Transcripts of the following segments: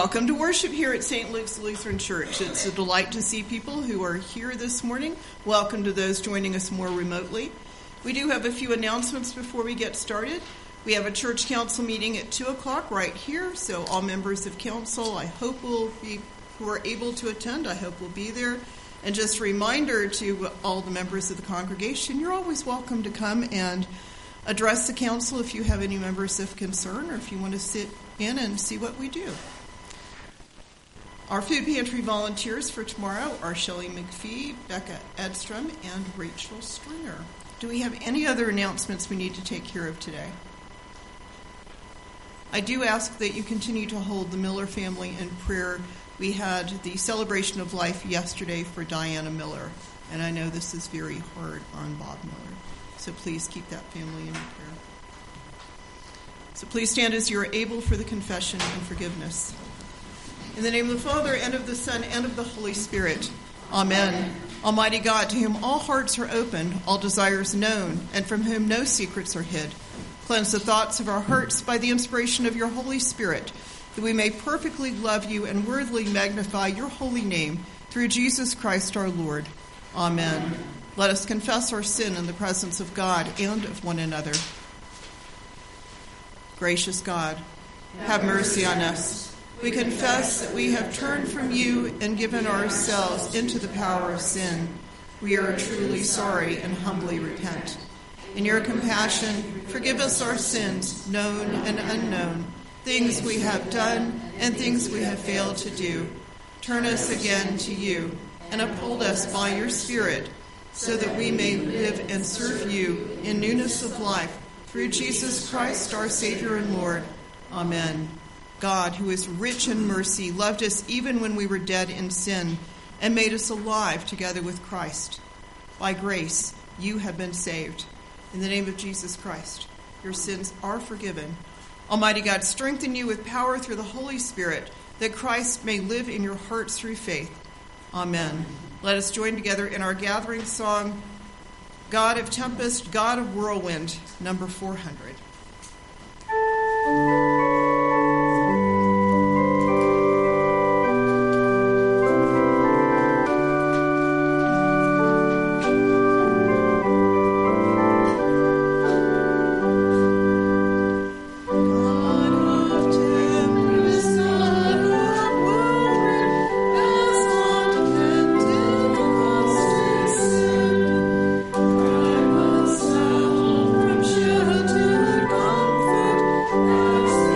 Welcome to worship here at St. Luke's Lutheran Church. It's a delight to see people who are here this morning. Welcome to those joining us more remotely. We do have a few announcements before we get started. We have a church council meeting at 2 o'clock right here, so all members of council, who are able to attend, I hope will be there. And just a reminder to all the members of the congregation, you're always welcome to come and address the council if you have any members of concern or if you want to sit in and see what we do. Our food pantry volunteers for tomorrow are Shelley McPhee, Becca Edstrom, and Rachel Stringer. Do we have any other announcements we need to take care of today? I do ask that you continue to hold the Miller family in prayer. We had the celebration of life yesterday for Diana Miller, and I know this is very hard on Bob Miller. So please keep that family in prayer. So please stand as you are able for the confession and forgiveness. In the name of the Father, and of the Son, and of the Holy Spirit. Amen. Almighty God, to whom all hearts are open, all desires known, and from whom no secrets are hid, cleanse the thoughts of our hearts by the inspiration of your Holy Spirit, that we may perfectly love you and worthily magnify your holy name, through Jesus Christ our Lord. Amen. Let us confess our sin in the presence of God and of one another. Gracious God, have mercy on us. We confess that we have turned from you and given ourselves into the power of sin. We are truly sorry and humbly repent. In your compassion, forgive us our sins, known and unknown, things we have done and things we have failed to do. Turn us again to you and uphold us by your Spirit, so that we may live and serve you in newness of life, through Jesus Christ, our Savior and Lord. Amen. God, who is rich in mercy, loved us even when we were dead in sin and made us alive together with Christ. By grace, you have been saved. In the name of Jesus Christ, your sins are forgiven. Almighty God, strengthen you with power through the Holy Spirit, that Christ may live in your hearts through faith. Amen. Let us join together in our gathering song, God of Tempest, God of Whirlwind, number 400. From sheltered comfort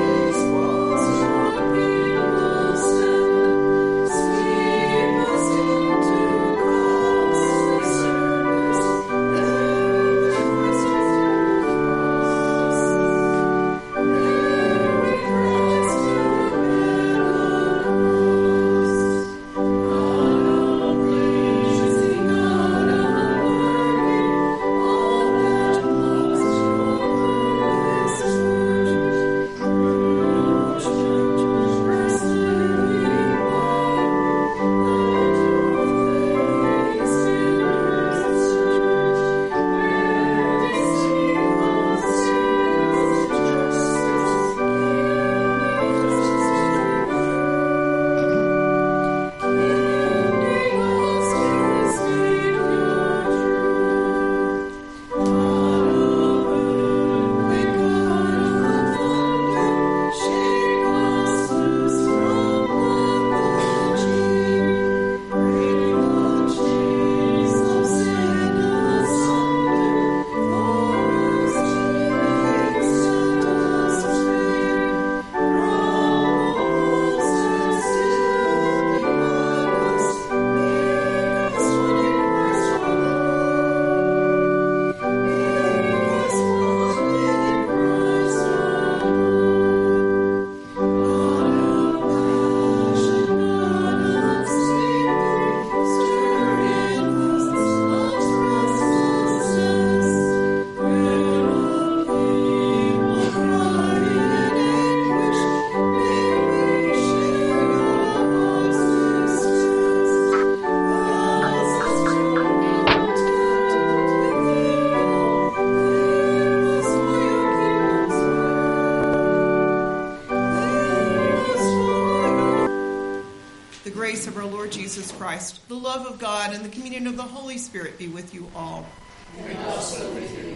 grace of our Lord Jesus Christ, the love of God, and the communion of the Holy Spirit be with you all. And also with you.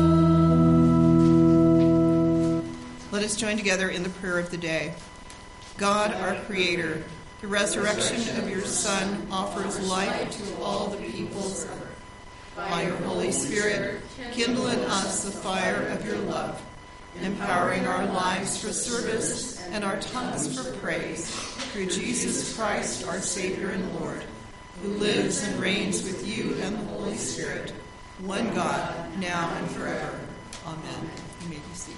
Let us join together in the prayer of the day. God, our Creator, the resurrection of your Son offers life to all the peoples. By your Holy Spirit, kindle in us the fire of your love, empowering our lives for service and our tongues for praise, through Jesus Christ, our Savior and Lord, who lives and reigns with you and the Holy Spirit, one God, now and forever. Amen. You may be seated.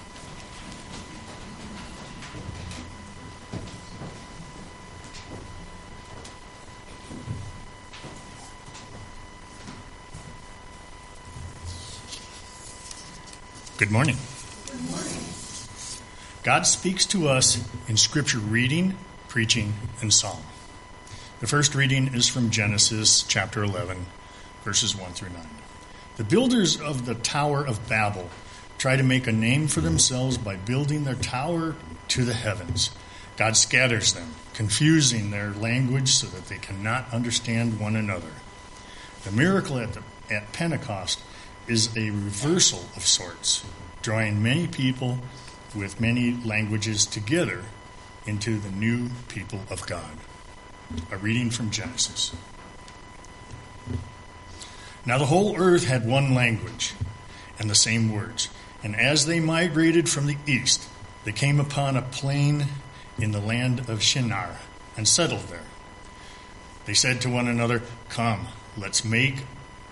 Good morning. Good morning. God speaks to us in Scripture reading, preaching, and song. The first reading is from Genesis chapter 11, verses 1 through 9. The builders of the Tower of Babel try to make a name for themselves by building their tower to the heavens. God scatters them, confusing their language so that they cannot understand one another. The miracle at Pentecost is a reversal of sorts, drawing many people with many languages together into the new people of God. A reading from Genesis. Now the whole earth had one language and the same words, and as they migrated from the east, they came upon a plain in the land of Shinar and settled there. They said to one another, Come, let's make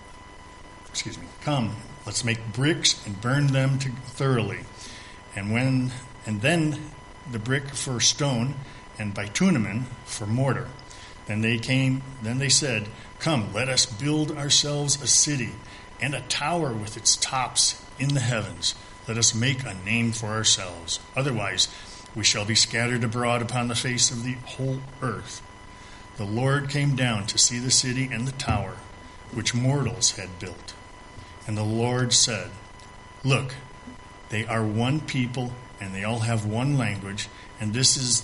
bricks and burn them thoroughly. And then the brick for stone and bitumen for mortar. Then they said, Come, let us build ourselves a city and a tower with its tops in the heavens. Let us make a name for ourselves. Otherwise, we shall be scattered abroad upon the face of the whole earth. The Lord came down to see the city and the tower, which mortals had built. And the Lord said, Look, they are one people, and they all have one language, and this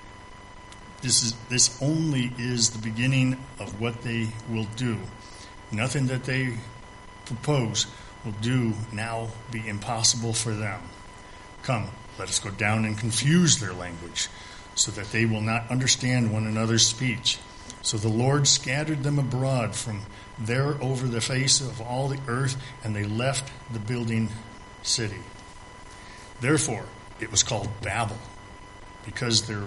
only is the beginning of what they will do. Nothing that they propose will do now be impossible for them. Come, let us go down and confuse their language, so that they will not understand one another's speech. So the Lord scattered them abroad from there over the face of all the earth, and they left the building city. Therefore, it was called Babel, because the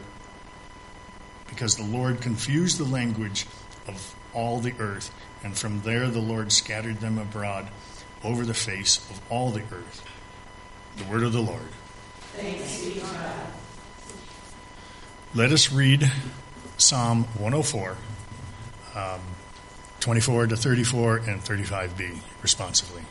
Lord confused the language of all the earth, and from there the Lord scattered them abroad over the face of all the earth. The word of the Lord. Thanks be to God. Let us read Psalm 104, 24 to 34 and 35b, responsively.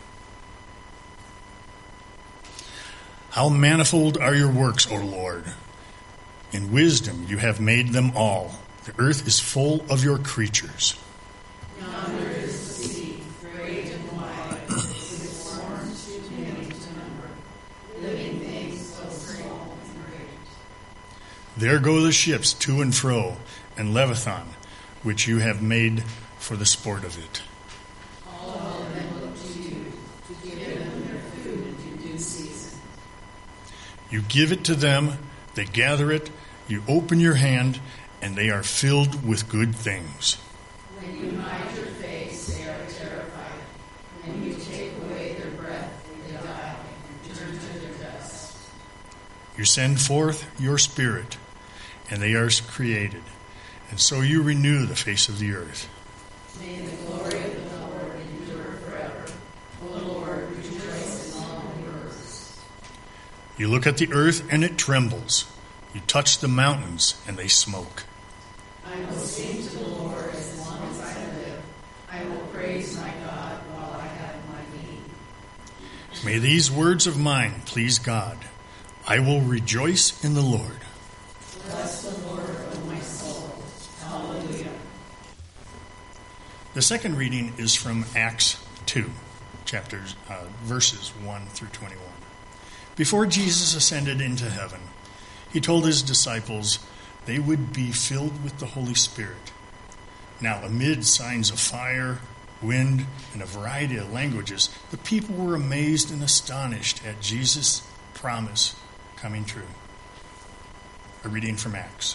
How manifold are your works, O Lord! In wisdom you have made them all. The earth is full of your creatures. Yonder is the sea, great and wide, with its forms too many to number, living things so small and great. There go the ships to and fro, and Leviathan, which you have made for the sport of it. All of them look to you to give them their food in due season. You give it to them, they gather it, you open your hand, and they are filled with good things. When you hide your face, they are terrified. When you take away their breath, they die and turn to their dust. You send forth your spirit, and they are created, and so you renew the face of the earth. May the glory of the Lord endure forever. O Lord, rejoice in all your works. You look at the earth, and it trembles. You touch the mountains, and they smoke. I will sing to the Lord as long as I live. I will praise my God while I have my being. May these words of mine please God. I will rejoice in the Lord. Bless the Lord, O my soul. Hallelujah. The second reading is from Acts 2, verses 1 through 21. Before Jesus ascended into heaven, he told his disciples they would be filled with the Holy Spirit. Now, amid signs of fire, wind, and a variety of languages, the people were amazed and astonished at Jesus' promise coming true. A reading from Acts.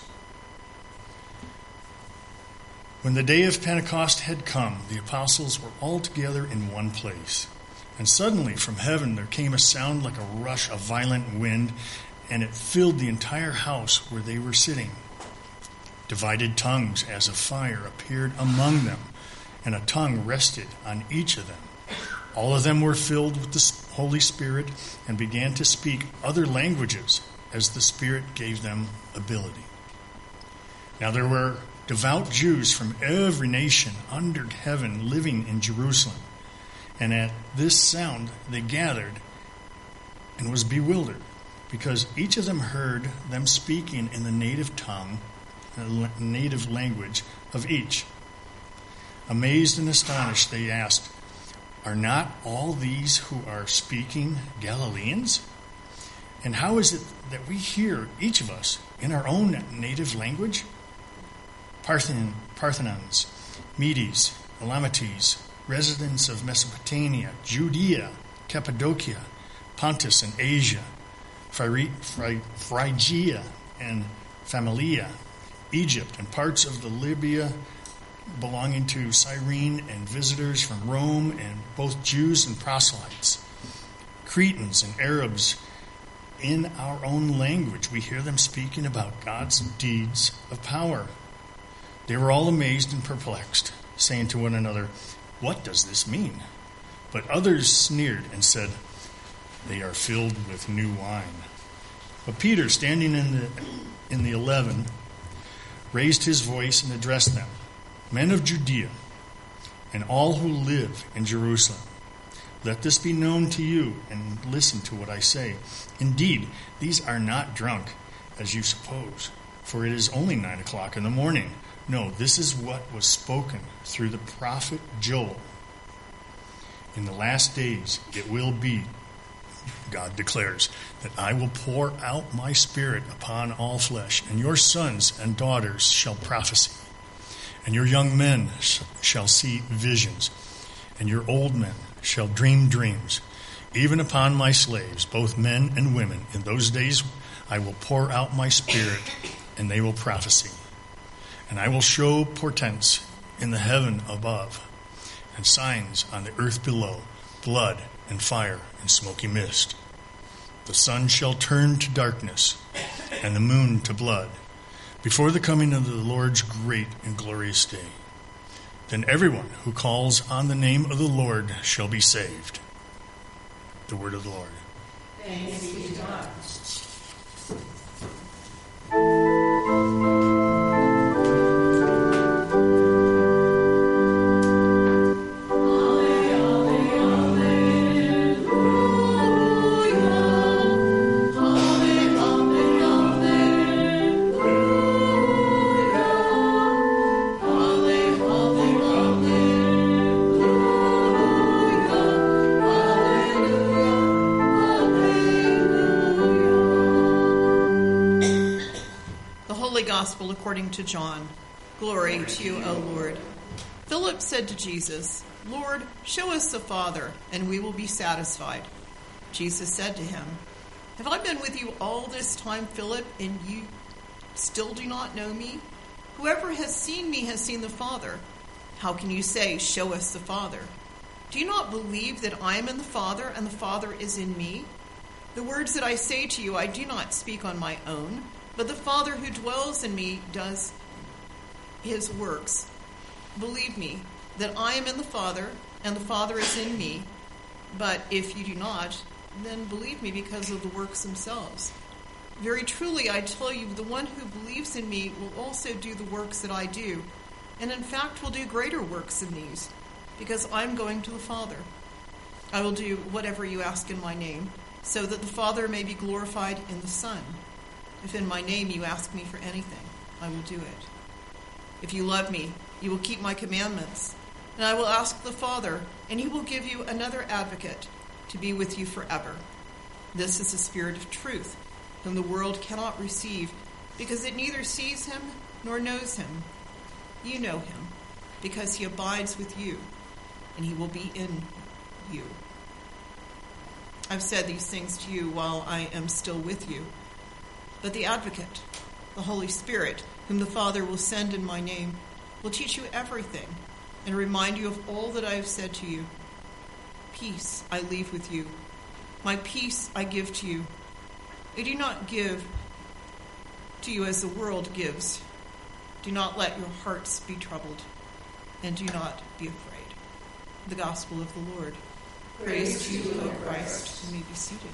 When the day of Pentecost had come, the apostles were all together in one place. And suddenly from heaven there came a sound like a rush of violent wind, and it filled the entire house where they were sitting. Divided tongues as of fire appeared among them, and a tongue rested on each of them. All of them were filled with the Holy Spirit and began to speak other languages as the Spirit gave them ability. Now there were devout Jews from every nation under heaven living in Jerusalem. And at this sound they gathered and was bewildered, because each of them heard them speaking in the native tongue, the native language of each. Amazed and astonished, they asked, "Are not all these who are speaking Galileans? And how is it that we hear, each of us, in our own native language? Parthians, Medes, Elamites, residents of Mesopotamia, Judea, Cappadocia, Pontus and Asia, Phrygia and Phamalia, Egypt and parts of the Libya belonging to Cyrene, and visitors from Rome, and both Jews and proselytes, Cretans and Arabs. In our own language we hear them speaking about God's deeds of power." They were all amazed and perplexed, saying to one another, "What does this mean?" But others sneered and said, "They are filled with new wine." But Peter, standing in the 11, raised his voice and addressed them, "Men of Judea, and all who live in Jerusalem, let this be known to you, and listen to what I say. Indeed, these are not drunk, as you suppose, for it is only 9 o'clock in the morning. No, this is what was spoken through the prophet Joel. In the last days it will be, God declares, that I will pour out my Spirit upon all flesh, and your sons and daughters shall prophesy, and your young men shall see visions, and your old men shall dream dreams. Even upon my slaves, both men and women, in those days I will pour out my Spirit, and they will prophesy. And I will show portents in the heaven above, and signs on the earth below, blood and fire and smoky mist. The sun shall turn to darkness, and the moon to blood, before the coming of the Lord's great and glorious day. Then everyone who calls on the name of the Lord shall be saved." The word of the Lord. Thanks be to God. Gospel according to John. Glory to you, O Lord. Philip said to Jesus, "Lord, show us the Father, and we will be satisfied." Jesus said to him, "Have I been with you all this time, Philip, and you still do not know me? Whoever has seen me has seen the Father. How can you say, 'Show us the Father'? Do you not believe that I am in the Father, and the Father is in me? The words that I say to you I do not speak on my own, but the Father who dwells in me does his works. Believe me that I am in the Father, and the Father is in me. But if you do not, then believe me because of the works themselves. Very truly I tell you, the one who believes in me will also do the works that I do, and in fact will do greater works than these, because I am going to the Father. I will do whatever you ask in my name, so that the Father may be glorified in the Son. If in my name you ask me for anything, I will do it. If you love me, you will keep my commandments, and I will ask the Father, and he will give you another advocate to be with you forever. This is the Spirit of truth, whom the world cannot receive, because it neither sees him nor knows him. You know him, because he abides with you, and he will be in you. I've said these things to you while I am still with you. But the Advocate, The Holy Spirit, whom the Father will send in my name, will teach you everything and remind you of all that I have said to you. Peace I leave with you. My peace I give to you. I do not give to you as the world gives. Do not let your hearts be troubled, and do not be afraid. The Gospel of the Lord. Praise to you, O Christ. You may be seated.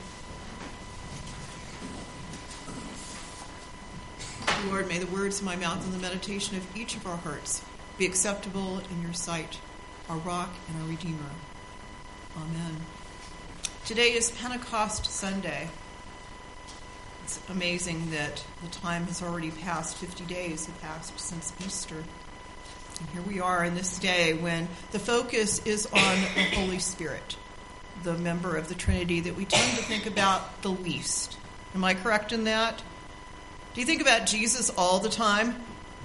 Lord, may the words of my mouth and the meditation of each of our hearts be acceptable in your sight, our rock and our Redeemer. Amen. Today is Pentecost Sunday. It's amazing that the time has already passed. 50 days have passed since Easter. And here we are in this day when the focus is on the Holy Spirit, the member of the Trinity that we tend to think about the least. Am I correct in that? Do you think about Jesus all the time?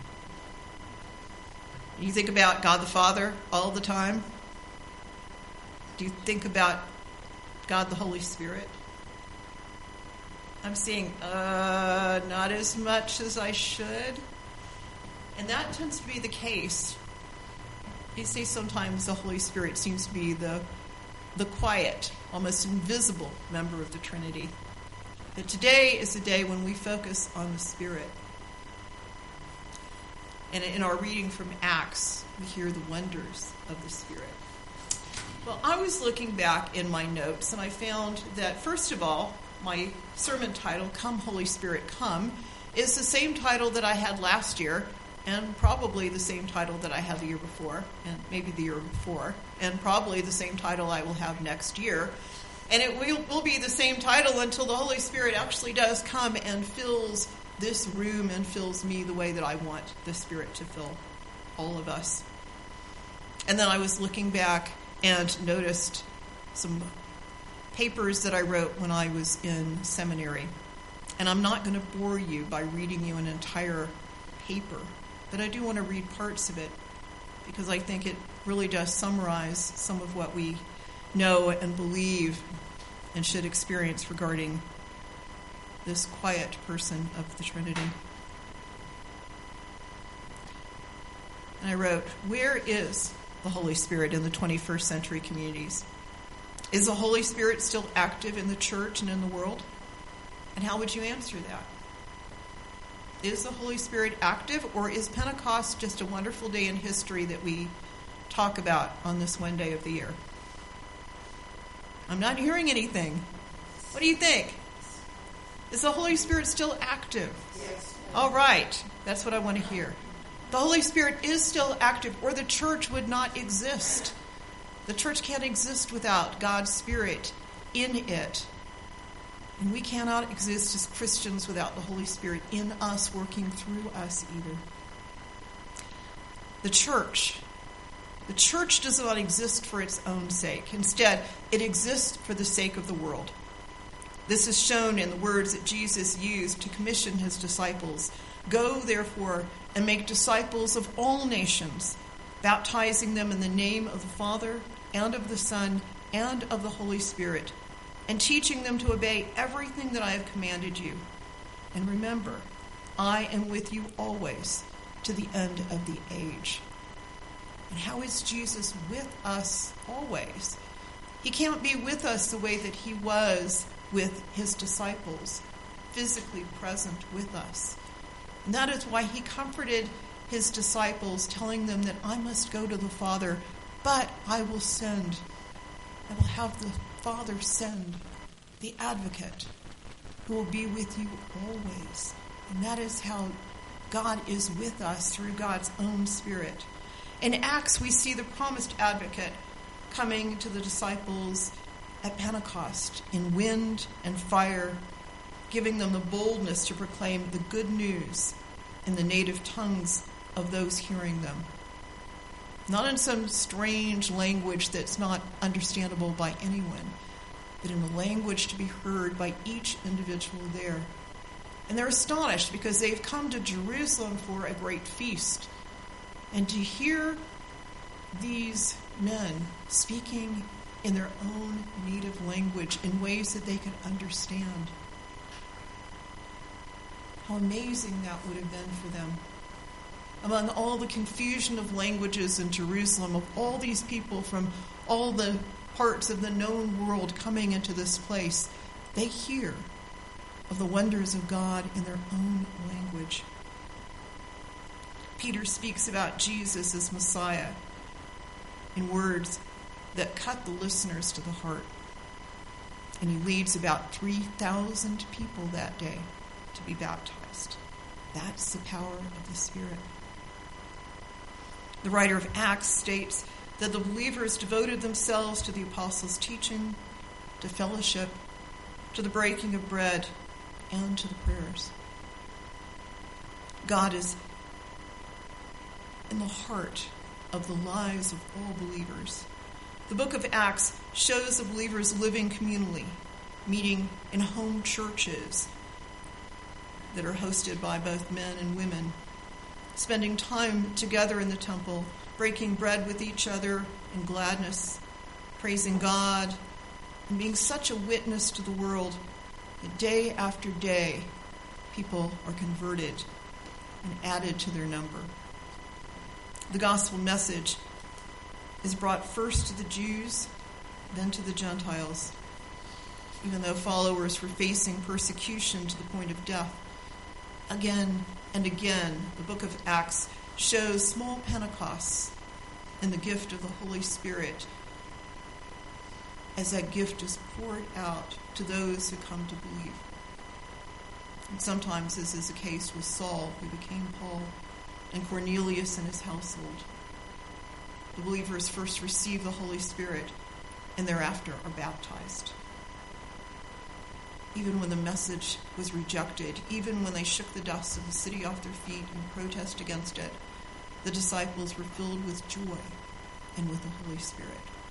Do you think about God the Father all the time? Do you think about God the Holy Spirit? I'm seeing, not as much as I should. And that tends to be the case. You see, sometimes the Holy Spirit seems to be the quiet, almost invisible member of the Trinity. But today is the day when we focus on the Spirit. And in our reading from Acts, we hear the wonders of the Spirit. Well, I was looking back in my notes, and I found that, first of all, my sermon title, Come Holy Spirit Come, is the same title that I had last year, and probably the same title that I had the year before, and maybe the year before, and probably the same title I will have next year. And it will be the same title until the Holy Spirit actually does come and fills this room and fills me the way that I want the Spirit to fill all of us. And then I was looking back and noticed some papers that I wrote when I was in seminary. And I'm not going to bore you by reading you an entire paper, but I do want to read parts of it because I think it really does summarize some of what we know and believe and should experience regarding this quiet person of the Trinity. And I wrote, where is the Holy Spirit in the 21st century communities? Is the Holy Spirit still active in the church and in the world? And how would you answer that? Is the Holy Spirit active, or is Pentecost just a wonderful day in history that we talk about on this one day of the year? I'm not hearing anything. What do you think? Is the Holy Spirit still active? Yes. All right. That's what I want to hear. The Holy Spirit is still active, or the church would not exist. The church can't exist without God's Spirit in it. And we cannot exist as Christians without the Holy Spirit in us, working through us either. The church does not exist for its own sake. Instead, it exists for the sake of the world. This is shown in the words that Jesus used to commission his disciples. Go, therefore, and make disciples of all nations, baptizing them in the name of the Father and of the Son and of the Holy Spirit, and teaching them to obey everything that I have commanded you. And remember, I am with you always to the end of the age. And how is Jesus with us always? He can't be with us the way that he was with his disciples, physically present with us. And that is why he comforted his disciples, telling them that I must go to the Father, but I will have the Father send the advocate who will be with you always. And that is how God is with us through God's own Spirit. In Acts, we see the promised advocate coming to the disciples at Pentecost in wind and fire, giving them the boldness to proclaim the good news in the native tongues of those hearing them. Not in some strange language that's not understandable by anyone, but in a language to be heard by each individual there. And they're astonished because they've come to Jerusalem for a great feast. And to hear these men speaking in their own native language in ways that they could understand. How amazing that would have been for them. Among all the confusion of languages in Jerusalem, of all these people from all the parts of the known world coming into this place, they hear of the wonders of God in their own language. Peter speaks about Jesus as Messiah in words that cut the listeners to the heart. And he leads about 3,000 people that day to be baptized. That's the power of the Spirit. The writer of Acts states that the believers devoted themselves to the apostles' teaching, to fellowship, to the breaking of bread, and to the prayers. God is in the heart of the lives of all believers. The book of Acts shows the believers living communally, meeting in home churches that are hosted by both men and women, spending time together in the temple, breaking bread with each other in gladness, praising God, and being such a witness to the world that day after day people are converted and added to their number. The gospel message is brought first to the Jews, then to the Gentiles, even though followers were facing persecution to the point of death. Again and again, the book of Acts shows small Pentecosts and the gift of the Holy Spirit as that gift is poured out to those who come to believe. And sometimes, as is the case with Saul, who became Paul, and Cornelius and his household, the believers first receive the Holy Spirit and thereafter are baptized. Even when the message was rejected, even when they shook the dust of the city off their feet in protest against it, the disciples were filled with joy and with the Holy Spirit.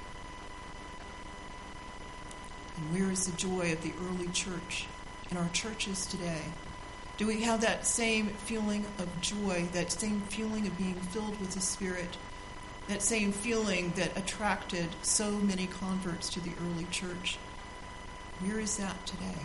And where is the joy of the early church in our churches today? Do we have that same feeling of joy, that same feeling of being filled with the Spirit, that same feeling that attracted so many converts to the early church? Where is that today?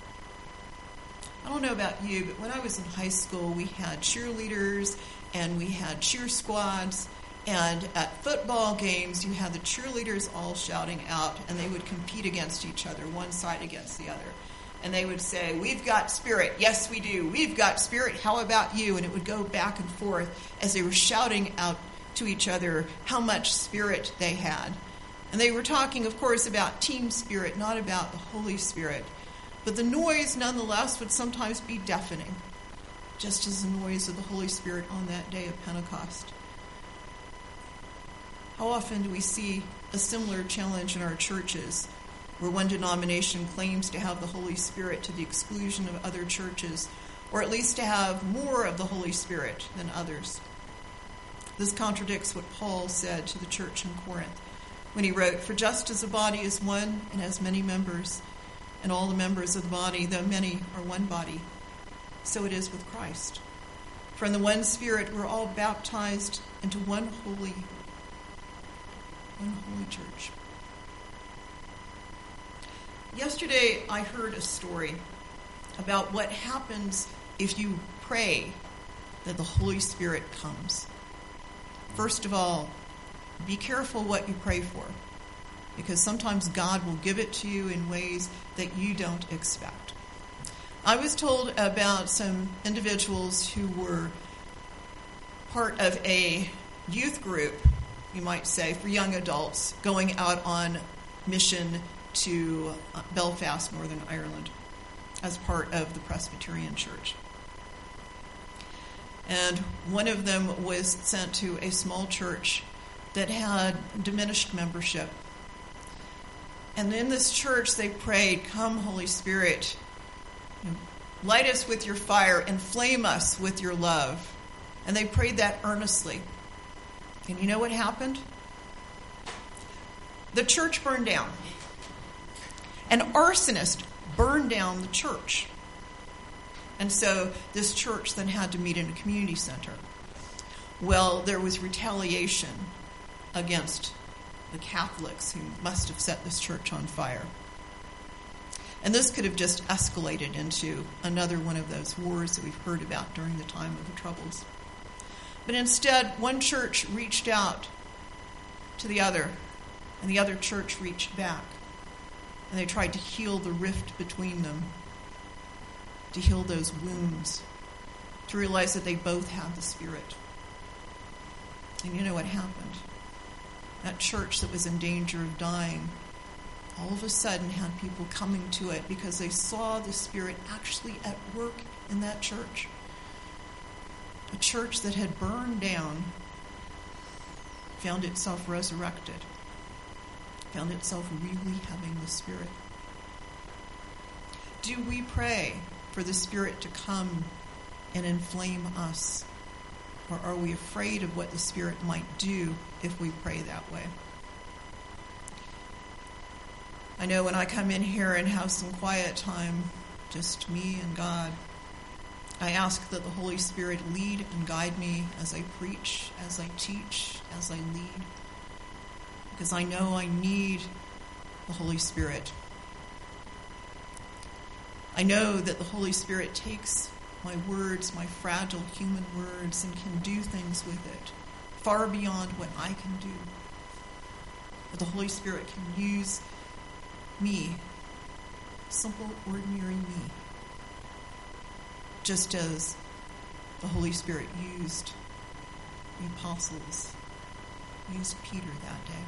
I don't know about you, but when I was in high school, we had cheerleaders and we had cheer squads. And at football games, you had the cheerleaders all shouting out, and they would compete against each other, one side against the other. And they would say, "We've got spirit." "Yes, we do. We've got spirit. How about you?" And it would go back and forth as they were shouting out to each other how much spirit they had. And they were talking, of course, about team spirit, not about the Holy Spirit. But the noise, nonetheless, would sometimes be deafening, just as the noise of the Holy Spirit on that day of Pentecost. How often do we see a similar challenge in our churches, where one denomination claims to have the Holy Spirit to the exclusion of other churches, or at least to have more of the Holy Spirit than others? This contradicts what Paul said to the church in Corinth when he wrote, "For just as the body is one and has many members, and all the members of the body, though many, are one body, so it is with Christ. For in the one Spirit we're all baptized into one holy church." Yesterday, I heard a story about what happens if you pray that the Holy Spirit comes. First of all, be careful what you pray for, because sometimes God will give it to you in ways that you don't expect. I was told about some individuals who were part of a youth group, you might say, for young adults, going out on mission to Belfast, Northern Ireland, as part of the Presbyterian Church. And one of them was sent to a small church that had diminished membership. And in this church, they prayed, "Come, Holy Spirit, light us with your fire, inflame us with your love." And they prayed that earnestly. And you know what happened? The church burned down. An arsonist burned down the church. And so this church then had to meet in a community center. Well, there was retaliation against the Catholics who must have set this church on fire. And this could have just escalated into another one of those wars that we've heard about during the time of the Troubles. But instead, one church reached out to the other, and the other church reached back. And they tried to heal the rift between them, to heal those wounds, to realize that they both had the Spirit. And you know what happened? That church that was in danger of dying all of a sudden had people coming to it because they saw the Spirit actually at work in that church. A church that had burned down found itself resurrected, found itself really having the Spirit. Do we pray for the Spirit to come and inflame us? Or are we afraid of what the Spirit might do if we pray that way? I know when I come in here and have some quiet time, just me and God, I ask that the Holy Spirit lead and guide me as I preach, as I teach, as I lead. Because I know I need the Holy Spirit. I know that the Holy Spirit takes my words, my fragile human words, and can do things with it far beyond what I can do. But the Holy Spirit can use me, simple, ordinary me, just as the Holy Spirit used the apostles, used Peter that day.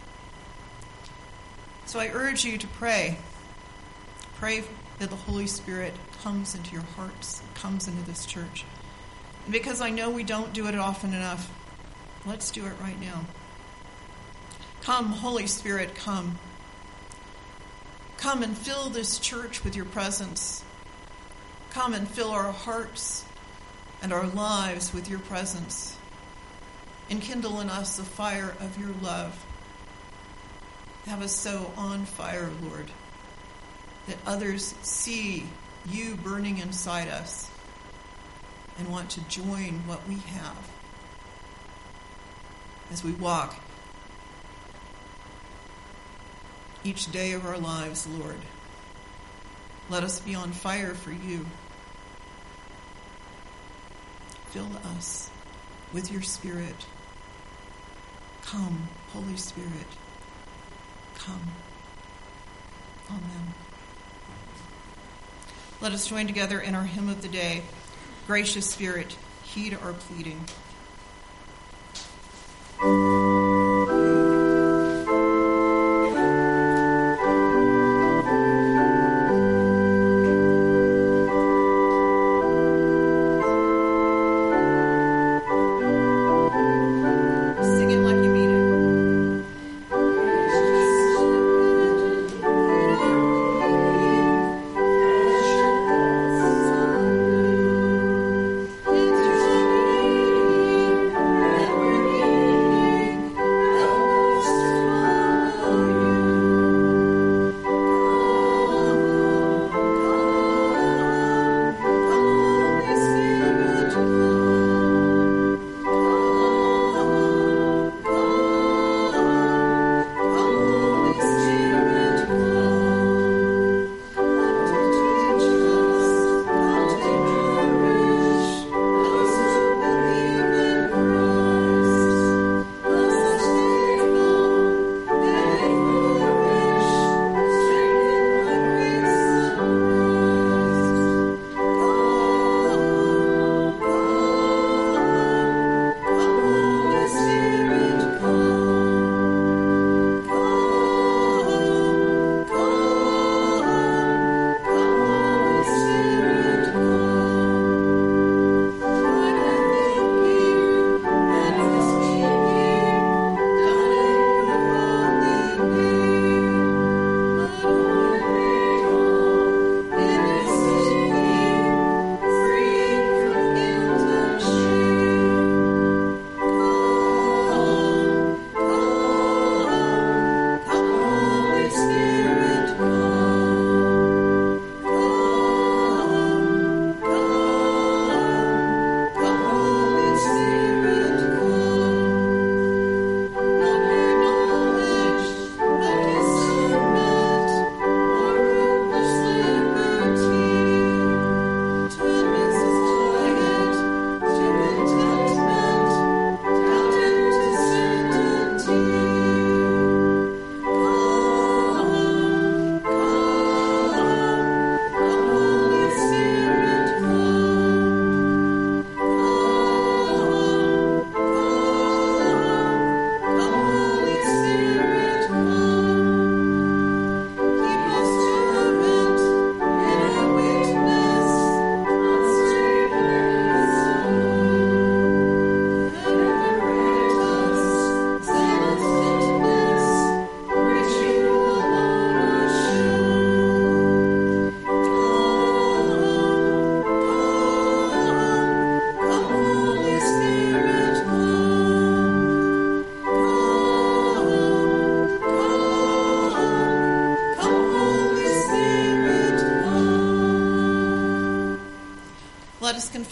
So I urge you to pray. Pray that the Holy Spirit comes into your hearts, comes into this church. And because I know we don't do it often enough, let's do it right now. Come, Holy Spirit, come. Come and fill this church with your presence. Come and fill our hearts and our lives with your presence. Enkindle in us the fire of your love. Have us so on fire, Lord, that others see you burning inside us and want to join what we have as we walk each day of our lives, Lord. Let us be on fire for you. Fill us with your Spirit. Come, Holy Spirit. Come. Amen. Let us join together in our hymn of the day. Gracious Spirit, heed our pleading. Thank you.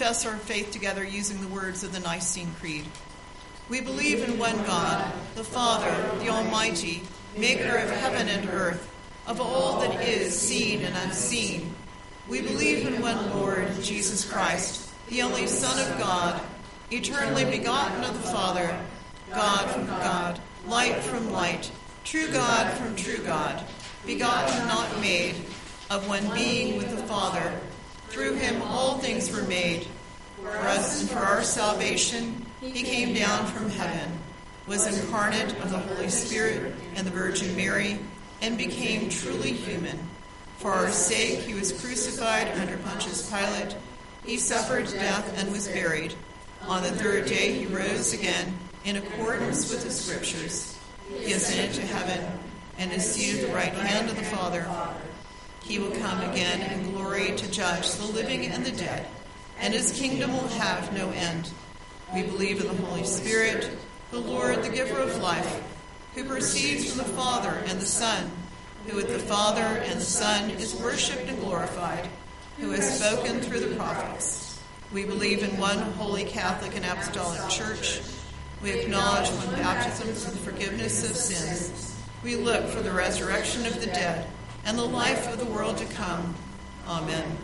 confess our faith together using the words of the Nicene Creed. We believe in one God, the Father, the Almighty, maker of heaven and earth, of all that is seen and unseen. We believe in one Lord, Jesus Christ, the only Son of God, eternally begotten of the Father, God from God, light from light, true God from true God, begotten, not made, of one being with the Father. Through him all things were made. For us and for our salvation, he came down from heaven, was incarnate of the Holy Spirit and the Virgin Mary, and became truly human. For our sake he was crucified under Pontius Pilate. He suffered death and was buried. On the third day he rose again, in accordance with the Scriptures. He ascended to heaven, and is seated at the right hand of the Father. He will come again in glory to judge the living and the dead, and his kingdom will have no end. We believe in the Holy Spirit, the Lord, the giver of life, who proceeds from the Father and the Son, who with the Father and the Son is worshipped and glorified, who has spoken through the prophets. We believe in one holy Catholic and apostolic church. We acknowledge one baptism for the forgiveness of sins. We look for the resurrection of the dead and the life of the world to come. Amen.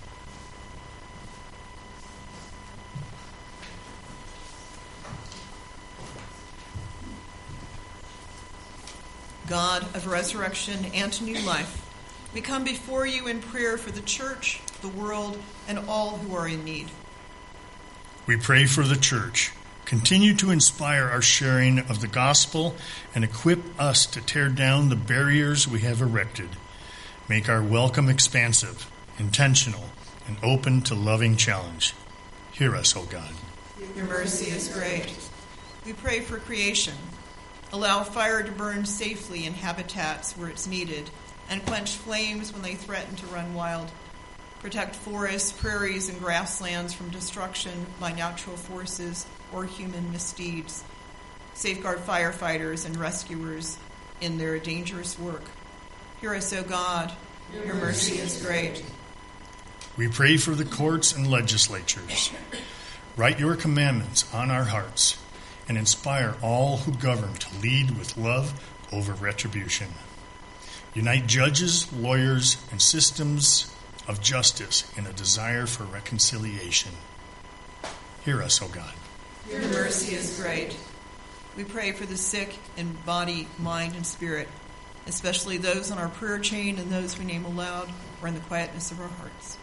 God of resurrection and new life, we come before you in prayer for the church, the world, and all who are in need. We pray for the church. Continue to inspire our sharing of the gospel and equip us to tear down the barriers we have erected. Make our welcome expansive, intentional, and open to loving challenge. Hear us, O God. Your mercy is great. We pray for creation. Allow fire to burn safely in habitats where it's needed, and quench flames when they threaten to run wild. Protect forests, prairies, and grasslands from destruction by natural forces or human misdeeds. Safeguard firefighters and rescuers in their dangerous work. Hear us, O God. Your mercy is great. We pray for the courts and legislatures. Write your commandments on our hearts and inspire all who govern to lead with love over retribution. Unite judges, lawyers, and systems of justice in a desire for reconciliation. Hear us, O God. Your mercy is great. We pray for the sick in body, mind, and spirit, especially those on our prayer chain and those we name aloud or in the quietness of our hearts.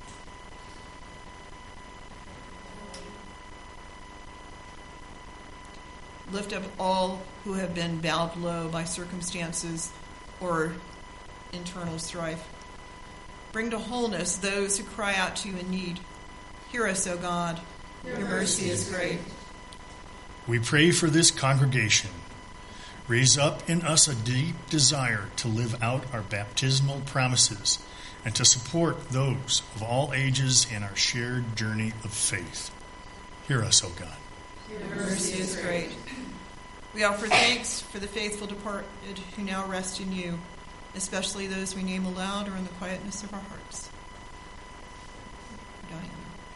Lift up all who have been bowed low by circumstances or internal strife. Bring to wholeness those who cry out to you in need. Hear us, O God. Your mercy is great. We pray for this congregation. Raise up in us a deep desire to live out our baptismal promises and to support those of all ages in our shared journey of faith. Hear us, O God. Your mercy is great. We offer thanks for the faithful departed who now rest in you, especially those we name aloud or in the quietness of our hearts. Diana.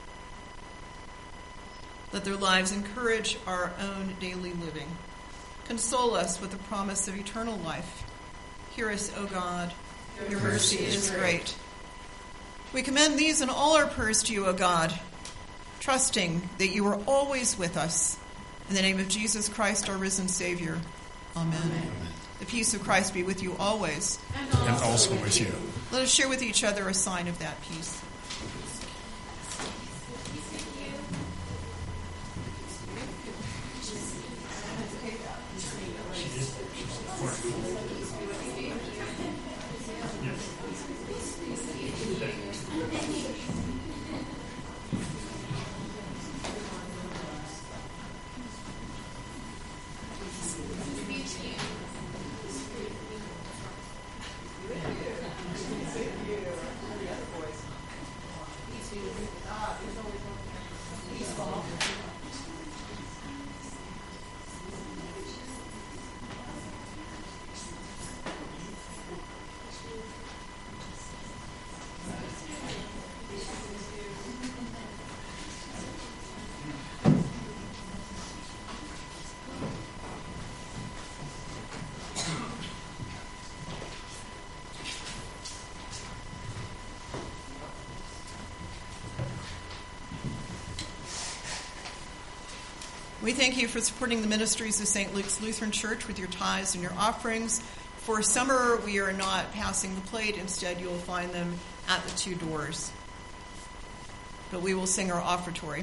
Let their lives encourage our own daily living. Console us with the promise of eternal life. Hear us, O God. Your mercy is great. We commend these and all our prayers to you, O God, trusting that you are always with us. In the name of Jesus Christ, our risen Savior. Amen. Amen. The peace of Christ be with you always. And also with you. Let us share with each other a sign of that peace. We thank you for supporting the ministries of St. Luke's Lutheran Church with your tithes and your offerings. For summer, we are not passing the plate. Instead, you will find them at the 2 doors. But we will sing our offertory.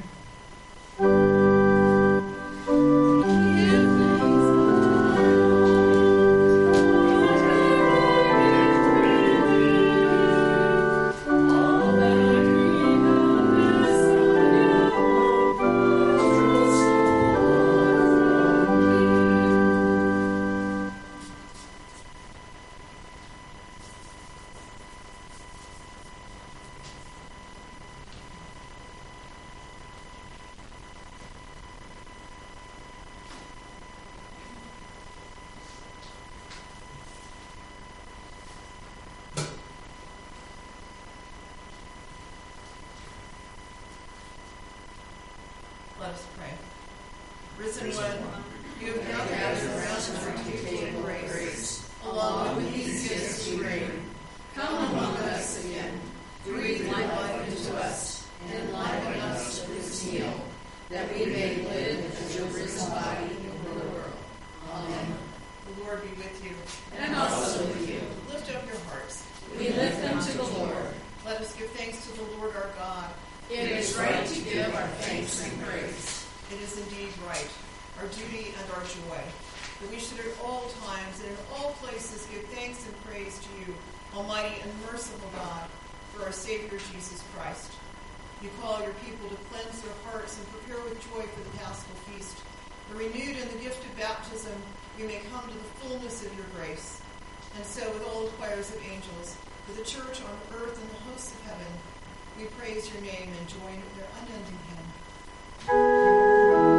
Let us pray. Risen One, you have now gathered around your table of grace, along with these gifts we bring. Come among us again, breathe life into us, and enliven us with this meal, that we may live as your risen body in the world. Amen. The Lord be with you. And also with you. Lift up your hearts. We lift them to the Lord. Let us give thanks to the Lord our God. It is right to give our thanks and praise. It is indeed right, our duty and our joy, that we should at all times and in all places give thanks and praise to you, Almighty and merciful God, for our Savior Jesus Christ. You call your people to cleanse their hearts and prepare with joy for the Paschal feast. And renewed in the gift of baptism, we may come to the fullness of your grace. And so with all the choirs of angels, with the church on earth and the hosts of heaven, we praise your name and join their unending hymn.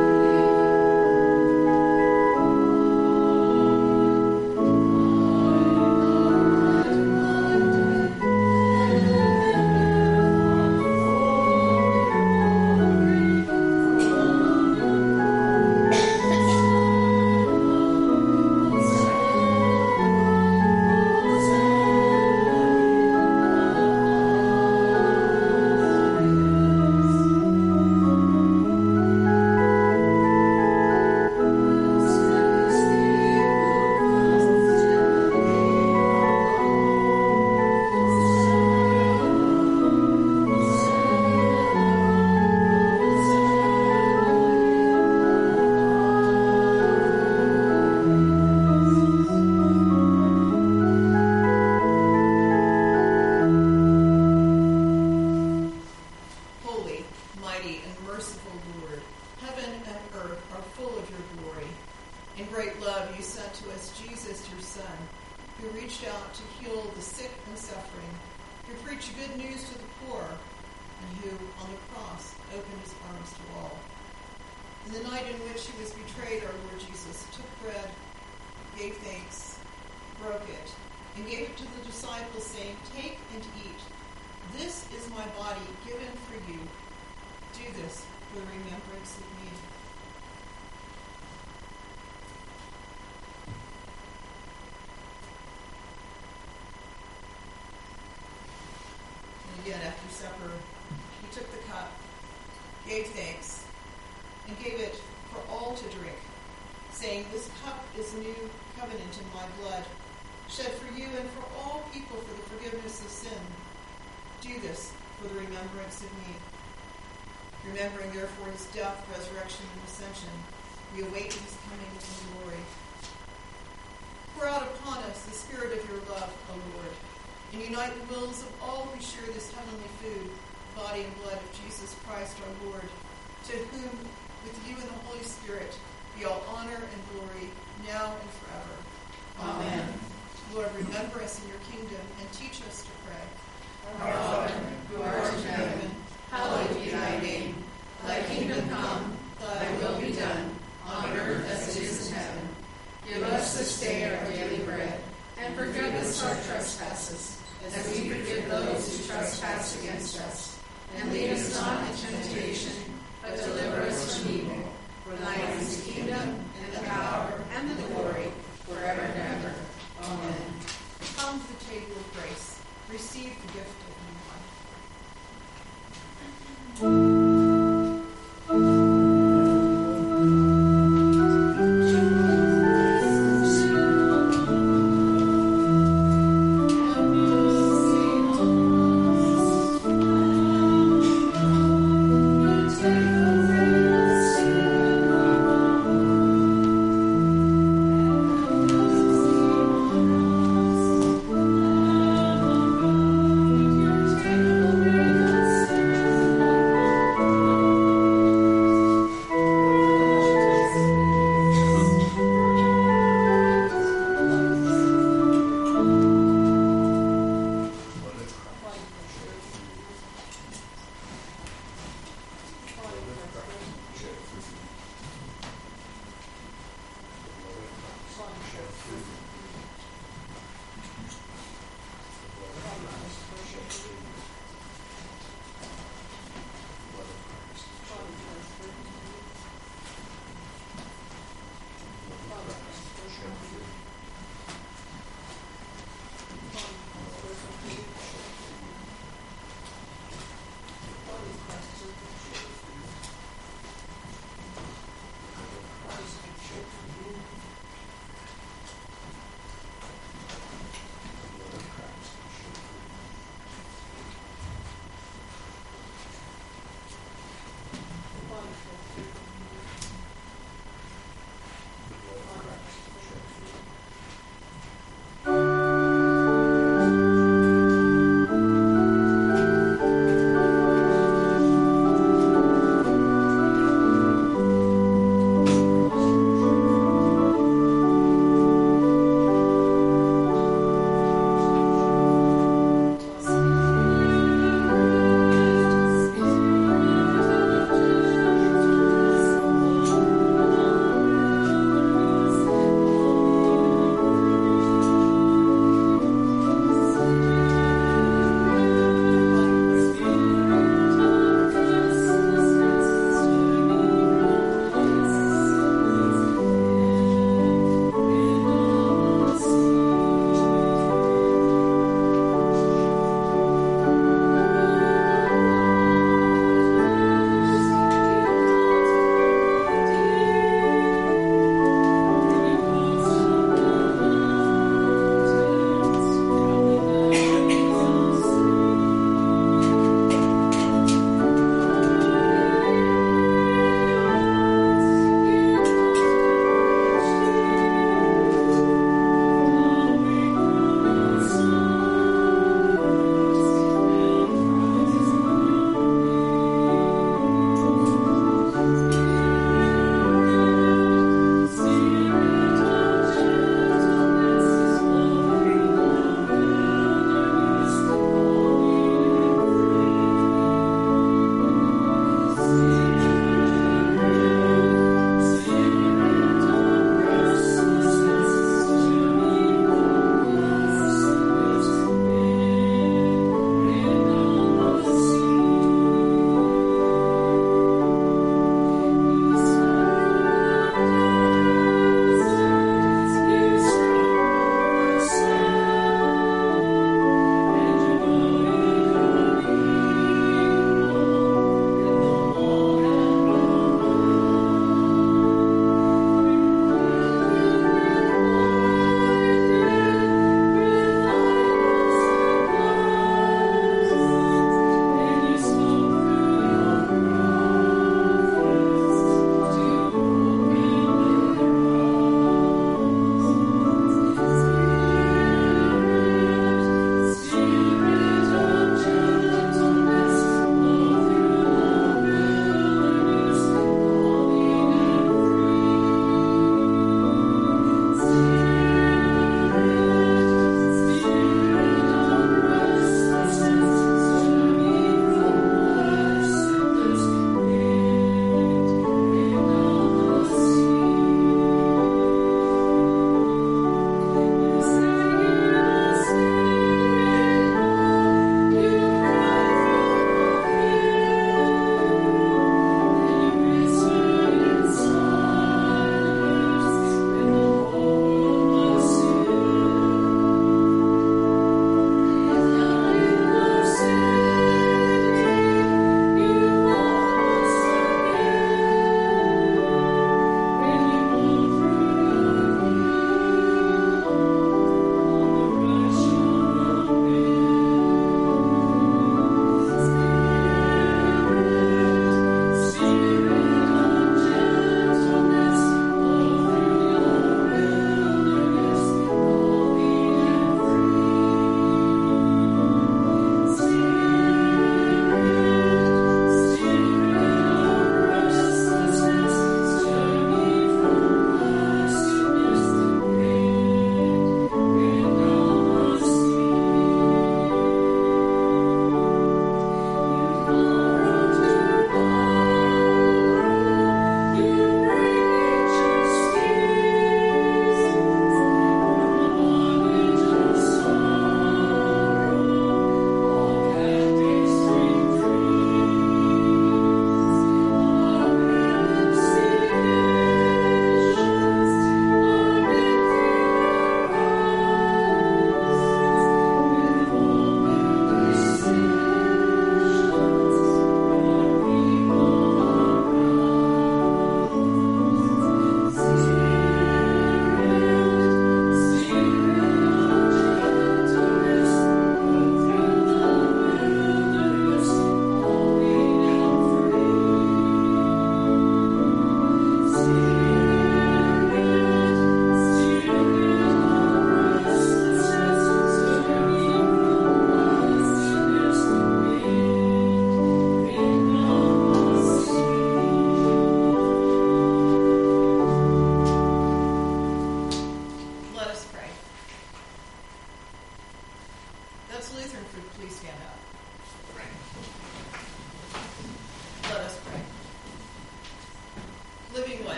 Again, after supper, he took the cup, gave thanks, and gave it for all to drink, saying, "This cup is a new covenant in my blood, shed for you and for all people for the forgiveness of sin. Do this for the remembrance of me." Remembering, therefore, his death, resurrection, and ascension, we await his coming in glory. Pour out upon us the spirit of your love, O Lord, and unite the wills of all who share this heavenly food, the body and blood of Jesus Christ our Lord, to whom, with you and the Holy Spirit, be all honor and glory, now and forever. Amen. Lord, remember us in your kingdom and teach us to pray. Our Father, who art in heaven, hallowed be thy name. Thy kingdom come, thy will be done, on earth as it is in heaven. Give us this day our daily bread, and forgive us our trespasses, as we forgive those who trespass against us. And lead us not into temptation, but deliver us from evil. For thine is the kingdom, and the power, and the glory, forever and ever. Amen. Come to the table of grace. Receive the gift of new life.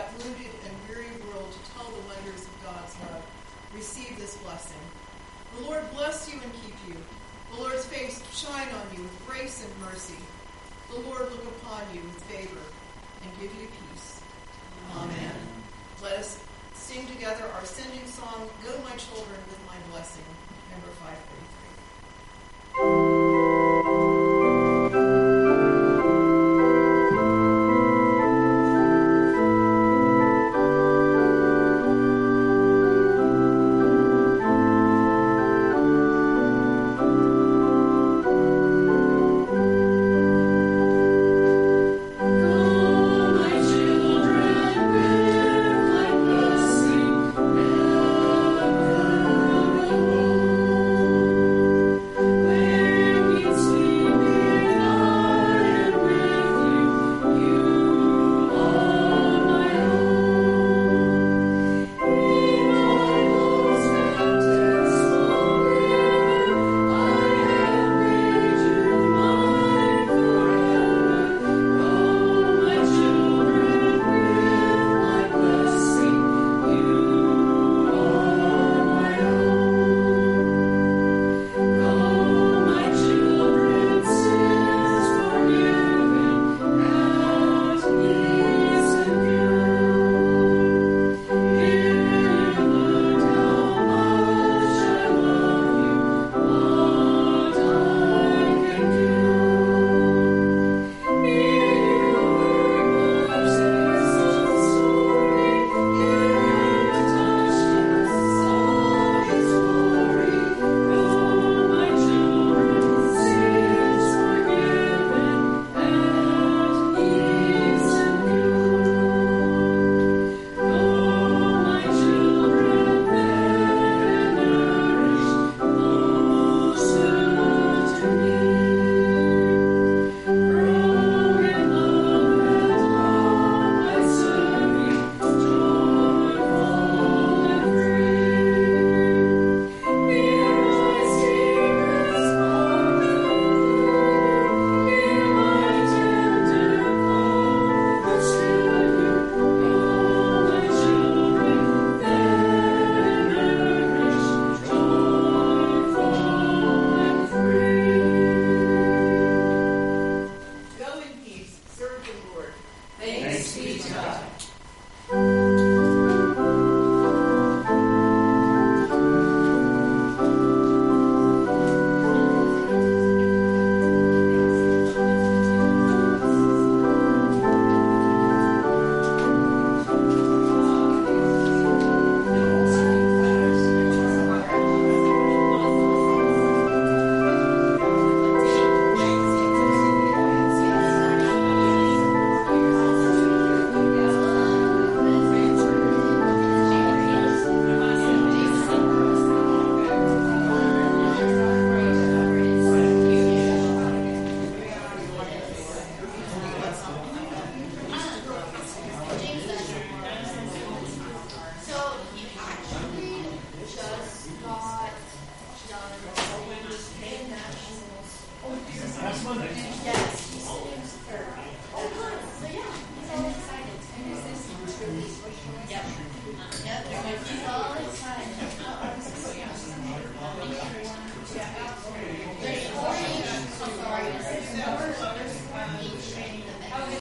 that wounded and weary world to tell the wonders of God's love. Receive this blessing. The Lord bless you and keep you. The Lord's face shine on you with grace and mercy. The Lord look upon you with favor and give you peace. Amen. Let us sing together our sending song, Go My Children with My Blessing, number 543. Last Monday.